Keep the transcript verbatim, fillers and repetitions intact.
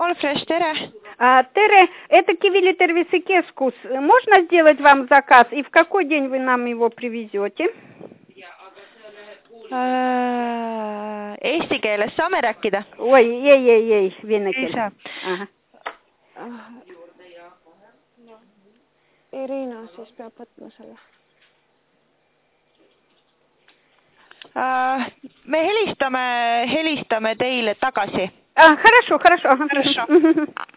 All Fresh, tere. А, Тере, это Кивили Тервисикескус. Можно сделать вам заказ? И в какой день вы нам его привезете? Uh, eesti keeles saame rääkida? Oi, ei, ei, ei, vene keel. Ei saa. Aha. Irina siis peab võtma selle. Uh, me helistame, helistame teile tagasi. А, хорошо, хорошо. Хорошо.